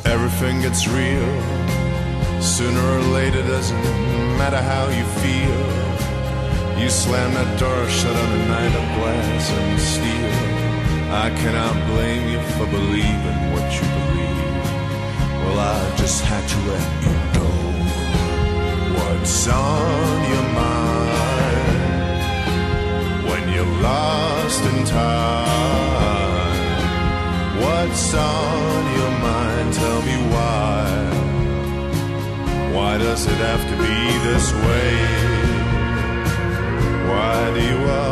everything gets real. Sooner or later, doesn't matter how you feel. You slam that door shut on a night of glass and steel. I cannot blame you for believing what you believe. Well, I just had to let you know what's on your mind when you're lost in time. What's on your mind? Tell me why. Why does it have to be this way? Why do you